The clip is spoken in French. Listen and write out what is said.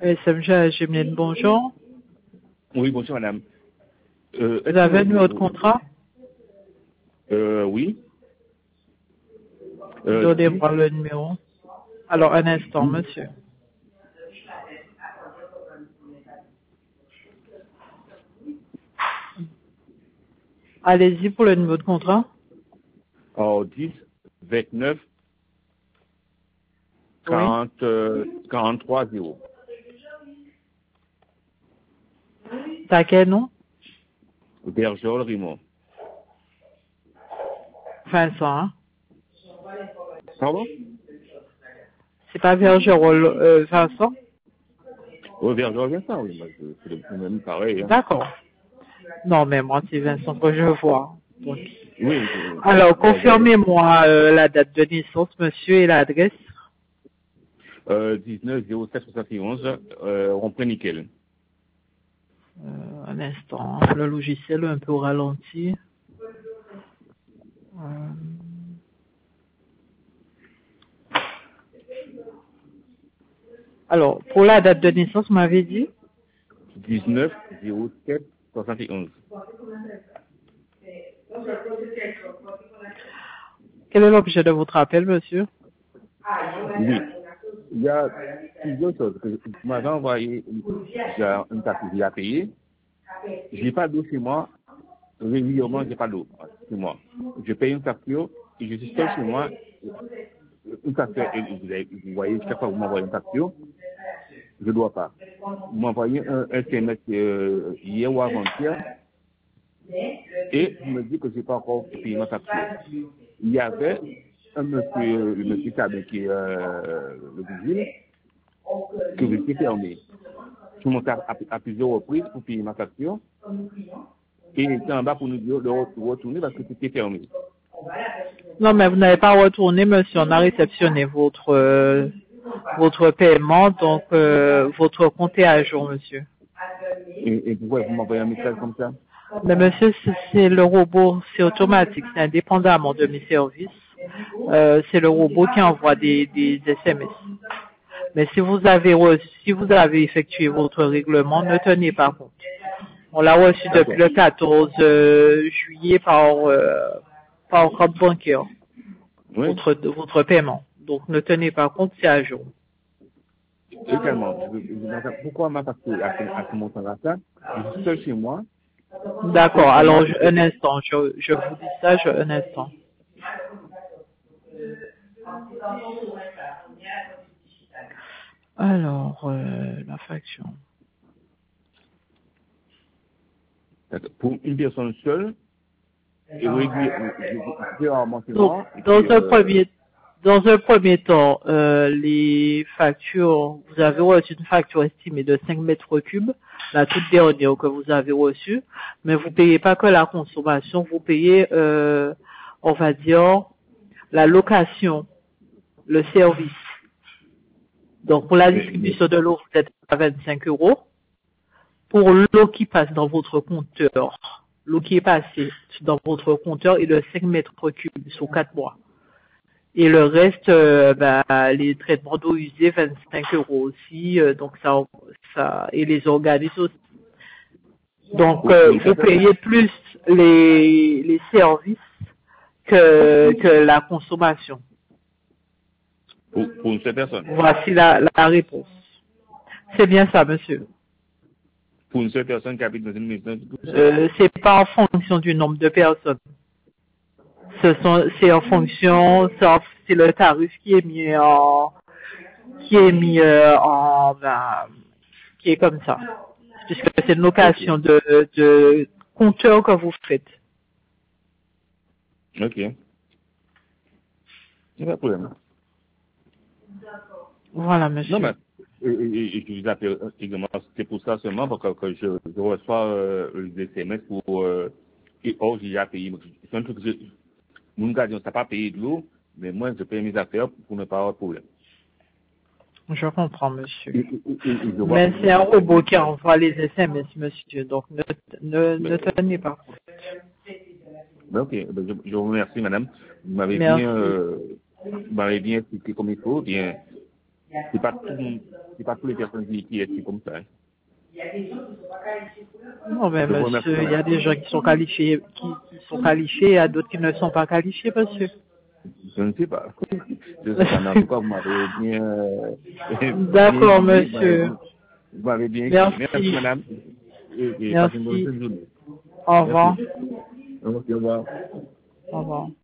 SMG Gemeline, bonjour. Oui, bonjour madame. Vous avez un numéro de contrat? Oui. Donnez-moi le numéro. Alors, un instant, monsieur. Allez-y pour le numéro de contrat. 10, 29, 40, 43, 0. T'as quel nom? Bergeol Rimont. Vincent, hein? Pardon? C'est pas Bergerol, Vincent? Oui, Bergeol Vincent, oui. C'est le même pareil. Hein. D'accord. Non, mais moi, c'est Vincent que je vois. Donc. Oui. Alors, confirmez-moi la date de naissance, monsieur, et l'adresse. 19 07 71, Rond-Point Nickel. Un instant, le logiciel est un peu ralenti. Alors, pour la date de naissance, vous m'avez dit 19 07 71. Quel est l'objet de votre appel, monsieur? Oui. Il y a plusieurs choses. Vous m'avez envoyé une facture à payer. Je n'ai pas d'eau chez moi. Régulièrement, je n'ai pas d'eau chez moi. Je paye une facture et je suis seul chez moi. Une facture, et vous voyez, chaque fois que vous m'envoyez une facture, je ne dois pas. Vous m'envoyez un SMS hier ou avant-hier et vous me dites que je n'ai pas encore payé ma facture. Il y avait un monsieur, le monsieur Cabin qui est le vigile, que je suis fermé. Je monte à plusieurs reprises pour payer ma facture et il était en bas pour nous dire de retourner parce que c'était fermé. Non, mais vous n'avez pas retourné, monsieur. On a réceptionné votre paiement, donc votre compte est à jour, monsieur. Et pourquoi vous m'envoyez un message comme ça? Mais monsieur, c'est le robot, c'est automatique, c'est indépendamment de mes services. C'est le robot qui envoie des SMS. Mais si vous avez effectué votre règlement, ne tenez pas compte. On l'a reçu depuis le 14 juillet par compte bancaire. Oui. Votre paiement. Donc ne tenez pas compte, c'est à jour. Également, pourquoi ma facture à ce montant-là, ça? Je suis seul chez moi. D'accord, alors un instant, je vous dis ça, un instant. Alors, la facture. Pour une personne seule, et régulièrement chez Donc, moi. dans un premier temps, les factures, vous avez reçu une facture estimée de 5 mètres cubes, la toute dernière que vous avez reçue, mais vous payez pas que la consommation, vous payez, on va dire, la location, le service. Donc, pour la distribution de l'eau, vous êtes à 25 €. Pour l'eau qui passe dans votre compteur, l'eau qui est passée dans votre compteur est de 5 mètres cubes sur 4 mois. Et le reste, les traitements d'eau usée, 25 € aussi. Donc ça, et les organismes aussi. Donc, vous payez plus les services que la consommation. Pour une seule personne. Voici la réponse. C'est bien ça, monsieur. Pour une seule personne qui habite dans une maison. C'est pas en fonction du nombre de personnes. C'est en fonction, c'est le tarif qui est mis qui est comme ça. Puisque c'est une location de compteur que vous faites. Ok. Il n'y a pas de problème. Voilà, monsieur. Non, mais je vous appelle également, c'est pour ça seulement, parce que je reçois des SMS pour et j'ai déjà payé. C'est un truc que mon gars dit, on ne t'a pas payé de l'eau, mais moi, je paye mes affaires pour ne pas avoir de problème. Je comprends, monsieur. Mais c'est un robot qui envoie les SMS, monsieur, donc ne tenez pas compte. Ok, je vous remercie, madame. Vous m'avez bien expliqué comme il faut, bien. C'est pas tout le monde, c'est pas tous les personnes qui est comme ça. Non, mais Je vous monsieur, remercie. il y a des gens qui sont qualifiés, qui sont qualifiés, et d'autres qui ne sont pas qualifiés, monsieur. Je ne sais pas. Je ne sais pas. Mais en tout cas, vous m'avez bien, D'accord, bien guidé, monsieur. vous m'avez bien guidé. Merci. Merci, madame. Et passez une bonne Merci. journée. Au Merci. revoir. Au revoir. Au revoir.